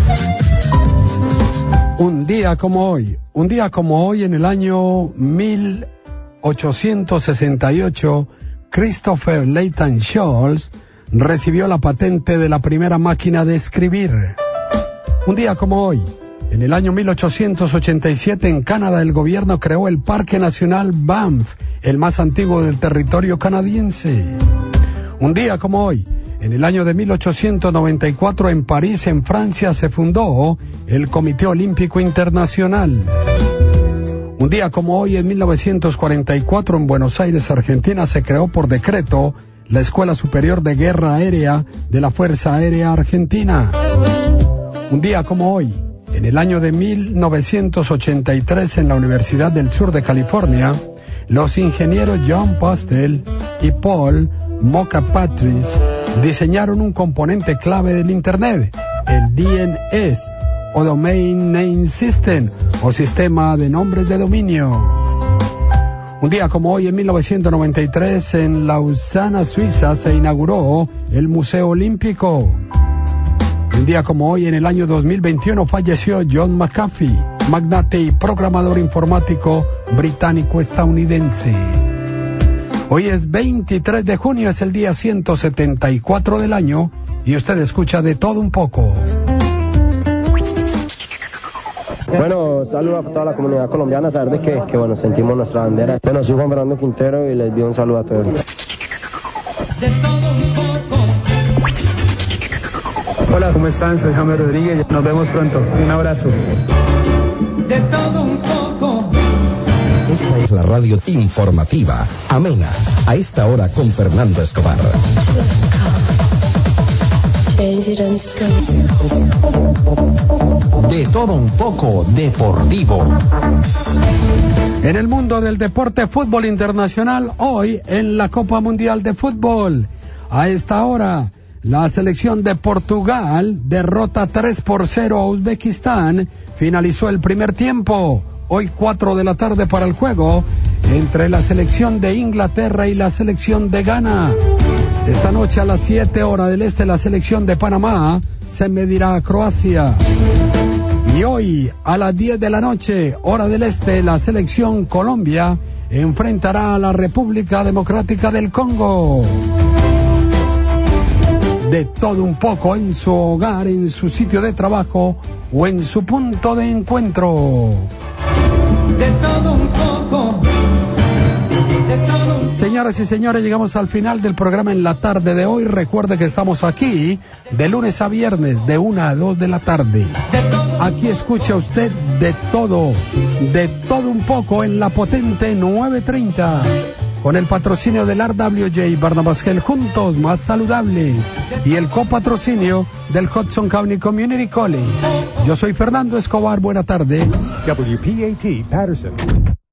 Un día como hoy, un día como hoy en el año mil ochocientos sesenta y ocho, Christopher Layton Scholes recibió la patente de la primera máquina de escribir. Un día como hoy, en el año mil ochocientos ochenta y siete, en Canadá, el gobierno creó el Parque Nacional Banff, el más antiguo del territorio canadiense. Un día como hoy, en el año de mil ochocientos noventa y cuatro, en París, en Francia, se fundó el Comité Olímpico Internacional. Un día como hoy, en mil novecientos cuarenta y cuatro, en Buenos Aires, Argentina, se creó por decreto la Escuela Superior de Guerra Aérea de la Fuerza Aérea Argentina. Un día como hoy, en el año de mil novecientos ochenta y tres, en la Universidad del Sur de California, los ingenieros John Postel y Paul Moka-Patrick diseñaron un componente clave del Internet, el D N S, o Domain Name System, o Sistema de Nombres de Dominio. Un día como hoy, en mil novecientos noventa y tres, en Lausana, Suiza, se inauguró el Museo Olímpico. Un día como hoy, en el año dos mil veintiuno, falleció John McAfee, magnate y programador informático británico-estadounidense. Hoy es veintitrés de junio, es el día ciento setenta y cuatro del año, y usted escucha De Todo Un Poco. Bueno, saludos a toda la comunidad colombiana, saber de que, que bueno, sentimos nuestra bandera. Bueno, soy Juan Fernando Quintero y les envío un saludo a todos. De todo un poco. Hola, ¿cómo están? Soy Jaime Rodríguez, nos vemos pronto. Un abrazo. De todo un poco. Esta es la radio informativa, amena, a esta hora con Fernando Escobar. De todo un poco deportivo. En el mundo del deporte fútbol internacional, hoy en la Copa Mundial de Fútbol, a esta hora, la selección de Portugal derrota tres por cero a Uzbekistán, finalizó el primer tiempo. Hoy cuatro de la tarde para el juego entre la selección de Inglaterra y la selección de Ghana. Esta noche a las siete horas del este la selección de Panamá se medirá a Croacia. Y hoy a las diez de la noche, hora del este, la selección Colombia enfrentará a la República Democrática del Congo. De todo un poco en su hogar, en su sitio de trabajo o en su punto de encuentro. De todo un poco. De todo un... Señoras y señores, llegamos al final del programa en la tarde de hoy. Recuerde que estamos aquí de lunes a viernes de una a dos de la tarde. Aquí escucha usted de todo, de todo un poco en la potente nueve treinta. Con el patrocinio del R W J Barnabas Health, juntos más saludables, y el copatrocinio del Hudson County Community College. Yo soy Fernando Escobar, buena tarde. W P A T Patterson.